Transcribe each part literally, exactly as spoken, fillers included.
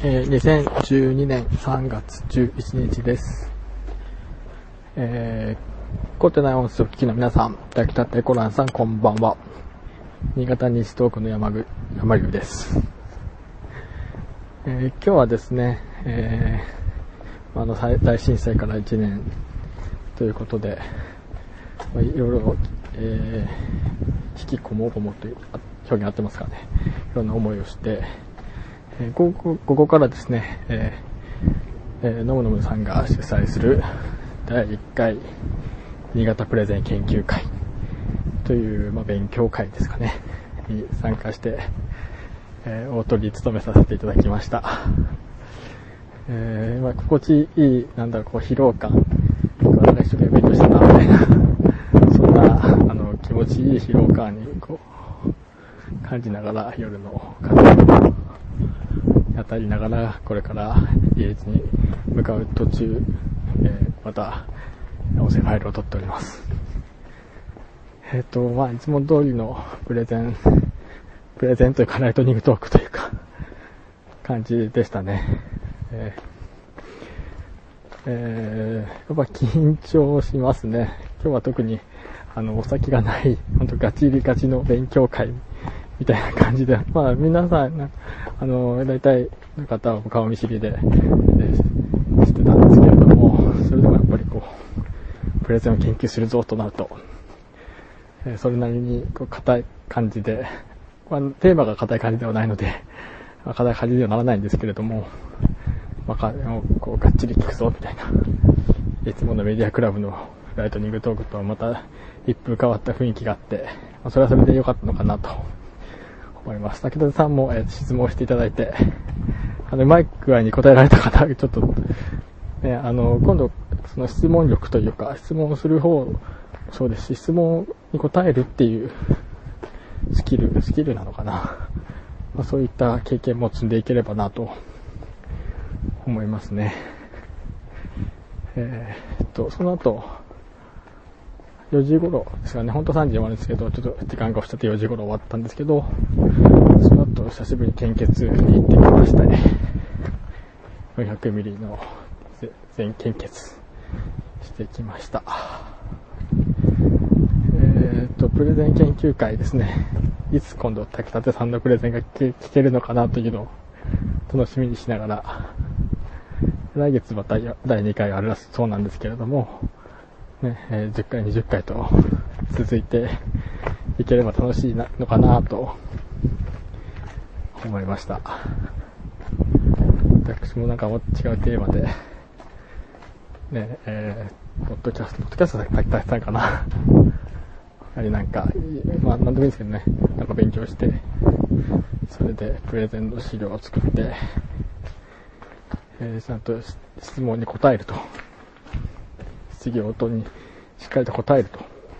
えー、にせんじゅうにねんさんがつじゅういちにちです。えー、コテナ音声を聞きの皆さん、炊きたてコランさんこんばんは。新潟西東区の山ぐ山流です。えー、今日はですね、えー、あの大震災からいちねんということで、まあ、いろいろ、えー、引きこもごもという表現合ってますかね。いろんな思いをして、えー、ここ、ここからですね、えーえー、のむのむさんが主催するだいいっかい新潟プレゼン研究会という、まあ、勉強会ですかねに参加して、えー、大鳥務めさせていただきました。えー、まあ、心地いい、なんだろう、こう疲労感、なんか一生懸命勉強してたみたいなそんなあの気持ちいい疲労感にこう感じながら、夜の風を当たりながら、これから家路に向かう途中、えー、また音声ファイルを撮っております。えっとまあいつも通りのプレゼンプレゼンというかライトニングトークというか感じでしたね。えーえー、やっぱ緊張しますね。今日は特にあのお酒がない本当ガチリガチの勉強会みたいな感じで、まあ皆さんあの大体の方は顔見知りで、えー、してたんですけれども、それでもやっぱりこうプレゼンを研究するぞとなると、えー、それなりにこう硬い感じで、まあ、テーマが硬い感じではないので、まあ、硬い感じではならないんですけれども、まあ、こうがっちり聞くぞみたいな、いつものメディアクラブのライトニングトークとはまた一風変わった雰囲気があって、まあ、それはそれで良かったのかなと思います。竹田さんも、えー、質問していただいて、あのうまい具合に答えられた方、ちょっと、ね、あの今度その質問力というか、質問する方そうですし、質問に答えるっていうスキルスキルなのかな、まあ、そういった経験も積んでいければなと思いますね。えー、っとその後よじ頃ですかね、本当さんじに終わるんですけど、ちょっと時間が押しちゃってよじ頃終わったんですけど、その後久しぶりに献血に行ってきましたね。よんひゃくミリの全献血してきました。えー、っとプレゼン研究会ですね。いつ今度炊きたてさんのプレゼンが聞けるのかなというのを楽しみにしながら、来月まただいにかいあるらしそうなんですけれども、ねえー、じゅっかいにじゅっかいと続いていければ楽しいのかなと思いました。私もなんかも違うテーマでねえー、ポッドキャストポッドキャストで炊きたてさんかなやはりなんかまあ何でもいいんですけどね、なんか勉強して、それでプレゼンの資料を作って、えー、ちゃんと質問に答えると、質疑応答にしっかりと答える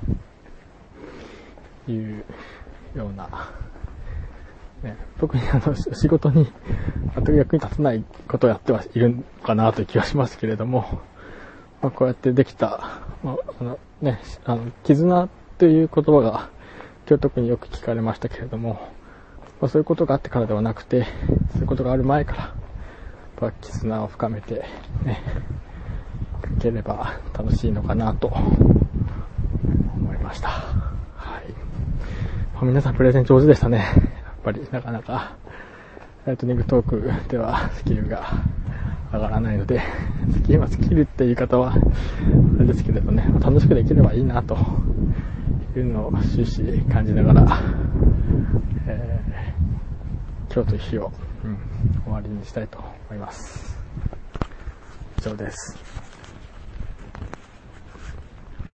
というような、ね、特にあの仕事に全く役に立たないことをやってはいるのかなという気がしますけれども、まあ、こうやってできた、まああのね、あの絆という言葉が今日特によく聞かれましたけれども、まあ、そういうことがあってからではなくて、そういうことがある前からやっぱ絆を深めてねいければ楽しいのかなと思いました。はい。まあ、皆さんプレゼン上手でしたね。やっぱりなかなかライトニングトークではスキルが上がらないので、今スキルっていう言い方はあれですけれどね、楽しくできればいいなというのを終始感じながら、えー、今日という日を、うん、終わりにしたいと思います。以上です。